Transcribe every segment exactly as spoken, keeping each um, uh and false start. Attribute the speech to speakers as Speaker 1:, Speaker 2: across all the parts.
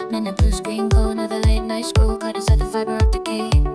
Speaker 1: Midnight blue screen glow, another late night scroll caught inside the fiber optic cable.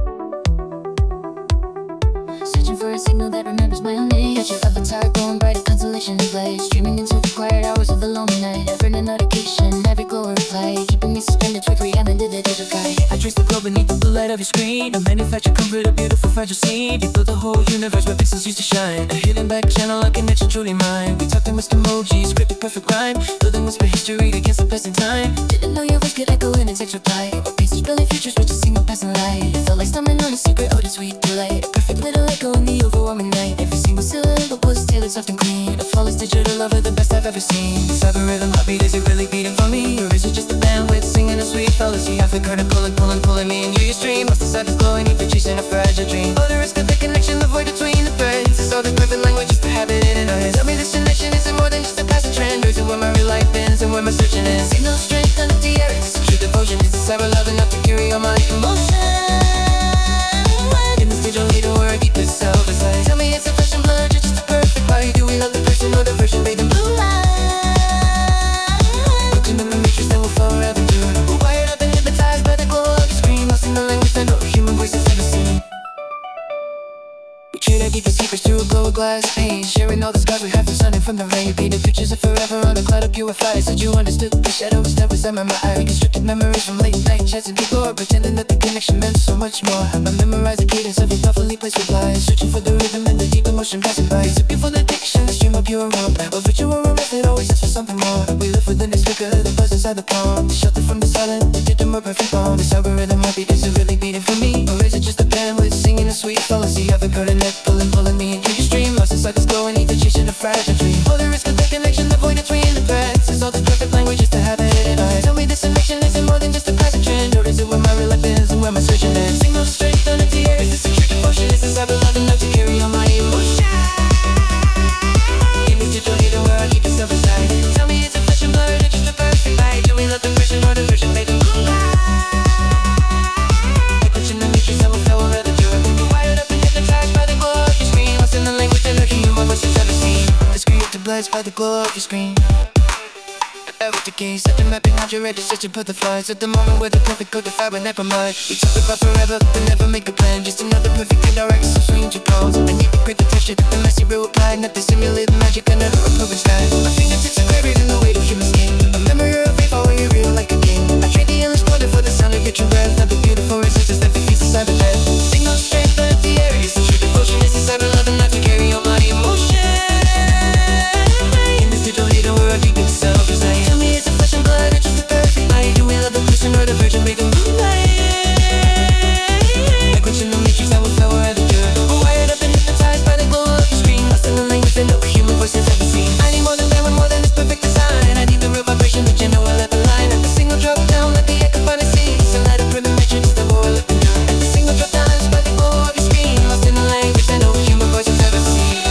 Speaker 1: Searching for a signal that remembers my own name. Got your avatar glowing bright, a constellation in play. Streaming into the quiet hours of the lonely night. Ever in a notification, every glow a reply, keeping me suspended toward reality the digital sky.
Speaker 2: I trace the glow beneath the blue light of your screen. A manufactured comfort, a beautiful fragile seed. You built a whole universe where pixels used to shine. A hidden back channel, a connection truly mine. We talked in with emojis, scripted perfect rhyme. Building whisper history against the best in time.
Speaker 1: Didn't know your voice could echo in a text reply, or pieces spelling futures with a single passing light. It felt like stumbling on a secret, oh, the sweet delight. A perfect little echo in the overwhelming night. Every single syllable was tailored soft and clean. A flawless digital lover, the best I've ever seen. This algorithm heartbeat, is it really beating for me? Or is it just a bandwidth singing a sweet fallacy? I feel current pulling, pulling, pulling me into your stream. Lost inside the glow and even chasing a fragile dream. Oh, the risk of the connection, the void between the threads. It's all this perfect language, just a habit in our heads. Tell me this connection isn't more than just a passing trend. Or is it where my real life ends and where my searching is? Signal strength under the air, it's a true devotion. It's a cyber love enough to carry all my emotion. In this digital leader where I keep this self aside. Tell me it's a flesh and blood, or just a perfect lie. Do we love the person or the version bathed in blue light? Looking in the matrix that will forever endure. We're wired up and hypnotized by the glow of the screen. Lost in the language that no human voice has ever seen. We trade our deepest secrets through a glow of glass pane. Sharing all the scars we have from sun and from the rain. Painted pictures of forever on a cloud of purified. Said you understood the shadows that was in my mind. Reconstructed memories from late night chats and before, pretending that the connection meant so much more. I memorized the cadence of your thoughtfully placed replies, searching for the rhythm and the deep emotion passing by. It's a beautiful addiction, a stream of pure warmth. A virtual romance that always asks for something more. We live within this flicker, the buzz inside the palm. Shelter from the silent, the did the more perfect bond. This algorithm heartbeat, is it really beating for me? Or is it just a bandwidth singing a sweet fallacy? I've got a net pulling, pulling me into your stream. Lost inside this glow and even chasing a fragile dream. Oh, the risk of the connection, the void between the threads. It's all this perfect language, just to have it in eyes. Tell me this connection isn't more than just a passing trend. Or is it where my real life is and where my searching is? Signal strength under the air, is this a true devotion? Is this cyber love enough to carry all my emotion? In this digital leader where I keep yourself aside. Tell me it's a flesh and blood, or just a perfect light. Do we love the version or the version made of moonlight? Like what's in the matrix that will forever endure. We're wired up and hypnotized by the glow of your screen. Lost in the language that no human voice has ever seen. Discreet to blessed by the glow of your screen. With the keys, set the map and hide your registration, put the flies at the moment where the perfect code defied when never mind. We talk about forever, but never make a plan. Just another perfect indirect, so strange your calls. I need to create the texture, the messy real reply. Not the simulated magic, another approval style. My fingertips are graver than the weight of human skin. A memory of a fall when you're real like a game. I trade the endless wonder for the sound of your true breath. Not the beautiful resistance that defeats the cyber death. Signal strength under the air, it's a true devotion. It's a cyber love enough to carry all my emotion. In this digital leader where I keep it self as I am. Or the virgin made of moonlight. Like what's in the matrix that will forever endure. We're wired up and hypnotized by the glow of your screen. Lost in the language that no human voice has ever seen. I need more than that, more than this perfect design. I need the real vibration, the general level line. At the single drop down, let the echo find a seat. So light up rhythm matrix that will let them endure. At the single drop down, by the glow of your screen. Lost in the language that no human voice has ever seen.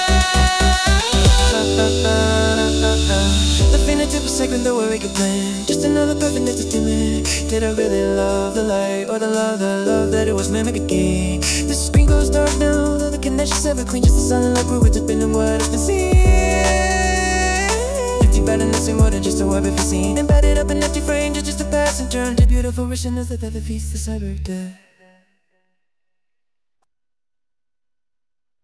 Speaker 1: The fingertip was sacred, though we could plan. Just another perfect next to me. Did I really love the light, or the love, the love that it was mimic again? The screen goes dark now, though the connection's ever clean. Just a silent like we're with been in what I've been seeing. Fifty better than nothing more than just a web if you've seen. Embedded up an empty frame, just, just a passing turn. The beautiful vision of the feast, the cyber death.